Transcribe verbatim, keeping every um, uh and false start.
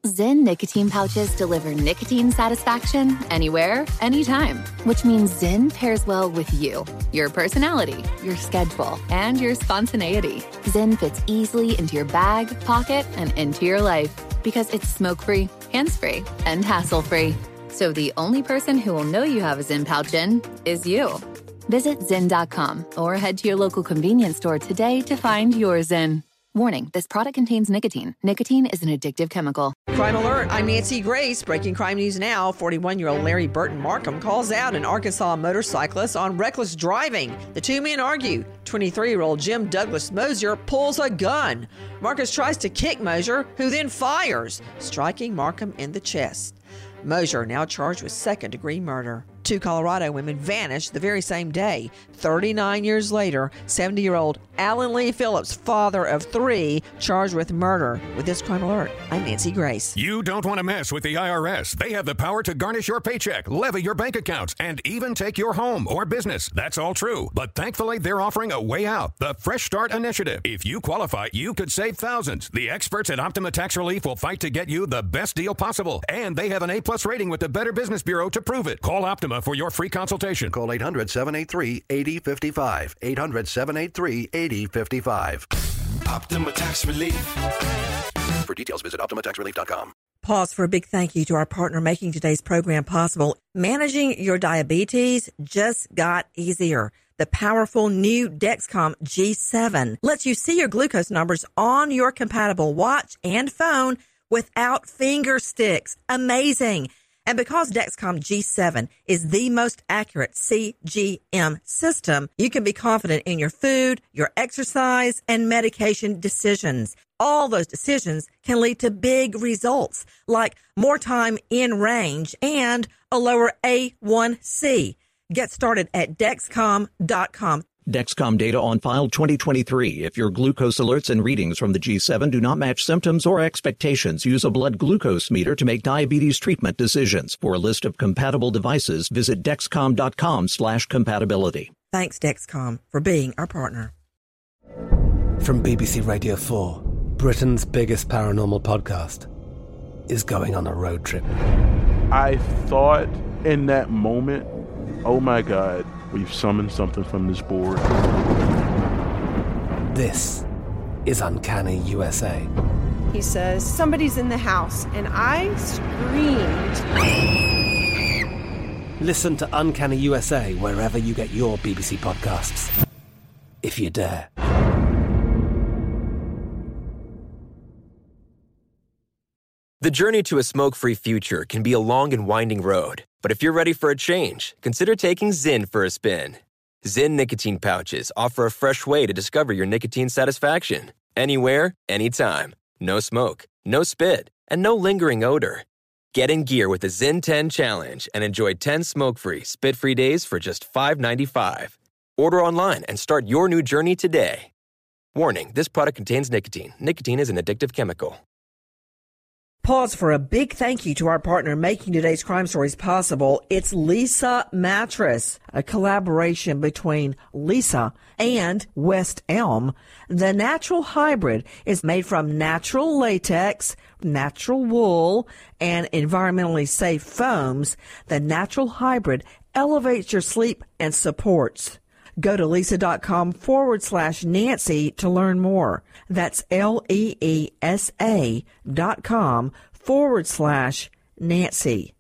Zyn nicotine pouches deliver nicotine satisfaction anywhere, anytime, which means Zyn pairs well with you, your personality, your schedule, and your spontaneity. Zyn fits easily into your bag, pocket, and into your life because it's smoke-free, hands-free, and hassle-free. So the only person who will know you have a Zyn pouch in is you. Visit Zyn dot com or head to your local convenience store today to find your Zyn. Warning, this product contains nicotine. Nicotine is an addictive chemical. Crime Alert, I'm Nancy Grace. Breaking crime news now. forty-one-year-old Larry Burton Markham calls out an Arkansas motorcyclist on reckless driving. The two men argue. twenty-three-year-old Jim Douglas Mosier pulls a gun. Marcus tries to kick Mosier, who then fires, striking Markham in the chest. Mosier now charged with second-degree murder. Two Colorado women vanished the very same day. thirty-nine years later, seventy-year-old Alan Lee Phillips, father of three, charged with murder. With this Crime Alert, I'm Nancy Grace. You don't want to mess with the I R S. They have the power to garnish your paycheck, levy your bank accounts, and even take your home or business. That's all true. But thankfully, they're offering a way out, the Fresh Start Initiative. If you qualify, you could save thousands. The experts at Optima Tax Relief will fight to get you the best deal possible. And they have an A-plus rating with the Better Business Bureau to prove it. Call Optima for your free consultation. Call eight hundred, seven eight three, eight zero five five. eight hundred, seven eight three, eight zero five five. Optima Tax Relief. For details, visit optima tax relief dot com. Pause for a big thank you to our partner making today's program possible. Managing your diabetes just got easier. The powerful new Dexcom G seven lets you see your glucose numbers on your compatible watch and phone without finger sticks. Amazing. And because Dexcom G seven is the most accurate C G M system, you can be confident in your food, your exercise, and medication decisions. All those decisions can lead to big results, like more time in range and a lower A one C. Get started at Dexcom dot com. Dexcom data on file twenty twenty-three. If your glucose alerts and readings from the G seven do not match symptoms or expectations, use a blood glucose meter to make diabetes treatment decisions. For a list of compatible devices, visit Dexcom dot com slash compatibility. Thanks, Dexcom, for being our partner. From B B C Radio four, Britain's biggest paranormal podcast is going on a road trip. I thought in that moment, oh my God, we've summoned something from this board. This is Uncanny U S A. He says, somebody's in the house, and I screamed. Listen to Uncanny U S A wherever you get your B B C podcasts, if you dare. The journey to a smoke-free future can be a long and winding road. But if you're ready for a change, consider taking Zyn for a spin. Zyn nicotine pouches offer a fresh way to discover your nicotine satisfaction. Anywhere, anytime. No smoke, no spit, and no lingering odor. Get in gear with the Zyn ten Challenge and enjoy ten smoke-free, spit-free days for just five dollars and ninety-five cents. Order online and start your new journey today. Warning, this product contains nicotine. Nicotine is an addictive chemical. Pause for a big thank you to our partner making today's crime stories possible. It's Leesa Mattress, a collaboration between Leesa and West Elm. The natural hybrid is made from natural latex, natural wool, and environmentally safe foams. The natural hybrid elevates your sleep and supports. Go to Leesa.com forward slash Nancy to learn more. That's L E E S A dot com forward slash Nancy.